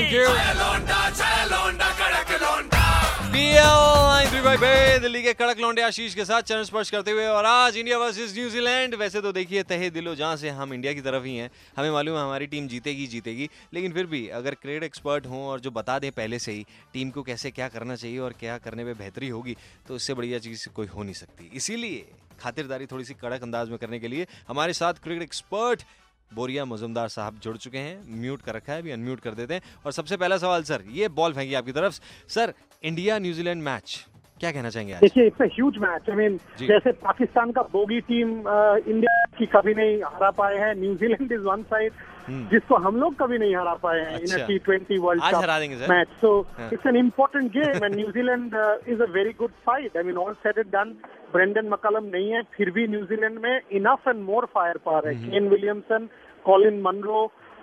Thank you. BL93 Delhi के कड़क लौंडे आशीष के साथ चरण स्पर्श करते हुए, और आज इंडिया वर्सेस न्यूजीलैंड। वैसे तो देखिए तहे दिलो जहां से हम इंडिया की तरफ ही हैं, हमें मालूम है हमारी टीम जीतेगी, लेकिन फिर भी अगर क्रिकेट एक्सपर्ट हों और जो बता दें पहले से ही टीम को कैसे क्या करना चाहिए और क्या करने में बेहतरी होगी, तो इससे बढ़िया चीज़ कोई हो नहीं सकती। इसीलिए खातिरदारी थोड़ी सी कड़क अंदाज में करने के लिए हमारे साथ क्रिकेट एक्सपर्ट बोरिया मजुमदार साहब जुड़ चुके हैं। म्यूट कर रखा है, अभी अनम्यूट कर देते हैं। और सबसे पहला सवाल सर, ये बॉल फेंकी आपकी तरफ। सर, इंडिया न्यूजीलैंड मैच क्या कहना चाहेंगे आज? देखिए, it's a huge match. I mean, जैसे पाकिस्तान का बोगी टीम इंडिया की कभी नहीं हरा पाए हैं, न्यूजीलैंड इज वन साइड जिसको हम लोग कभी नहीं हरा पाए हैं in T20 world cup match. So it's an important game and New Zealand is a very good side. I mean, all said and done, Brendon McCullum नहीं है, फिर भी न्यूजीलैंड में enough and more fire power है। Kane Williamson, Colin Munro,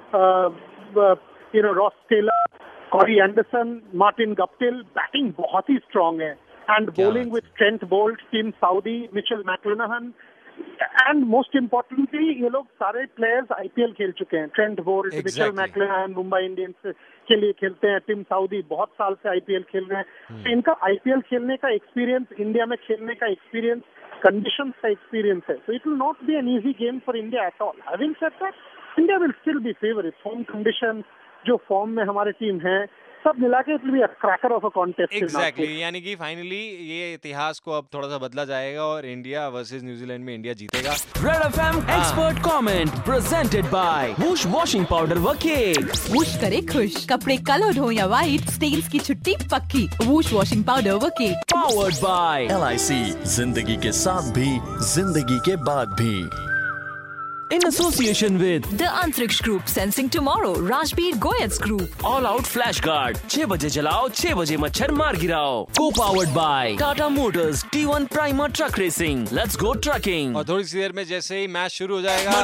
Ross Taylor, Corey Anderson, Martin Guptill, batting बहुत ही strong है। And bowling with Trent Boult, Tim Southee, Mitchell McClenaghan, and most importantly ये लोग सारे प्लेयर्स आईपीएल खेल चुके हैं। Trent Boult, Mitchell McClenaghan Mumbai Indians के लिए खेलते हैं, टिम साउदी बहुत साल से आईपीएल खेल रहे हैं। तो इनका आईपीएल खेलने का एक्सपीरियंस, इंडिया में खेलने का एक्सपीरियंस, कंडीशंस का एक्सपीरियंस है। So it will not be an easy game for India at all. Having said that, India will still be favourite. Home condition, जो फॉर्म में हमारी टीम है, सब मिला के it will be a cracker of a contest. Exactly, यानी कि finally ये इतिहास को अब थोड़ा सा बदला जाएगा और इंडिया वर्सेस न्यूजीलैंड में इंडिया जीतेगा। Red FM expert comment presented by Wush washing powder व केक। वुश करे खुश, कपड़े कलर्ड हो या व्हाइट, स्टेन्स की छुट्टी पक्की। वुश वॉशिंग पाउडर व केक। पावर्ड बाय LIC, जिंदगी के साथ भी जिंदगी के बाद भी। In association with The Antriksh Group, Sensing Tomorrow, Rajbir Goyet's Group, All Out Flash Guard, 6 बजे जलाओ 6 बजे मच्छर मार गिराओ। Co-powered by Tata Motors, T1 Primer Truck Racing, Let's go trucking। और थोड़ी सी देर में जैसे ही मैच शुरू हो जाएगा,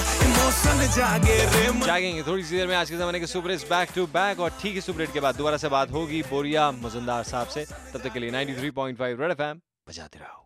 जागेंगे थोड़ी सी देर में। आज के जमाने के super hits back to back, और ठीक है सुपर हिट के बाद दोबारा से बात होगी बोरिया मजुमदार साहब से। तब तक के लिए 93.5 रेड एफएम बजाते रहो।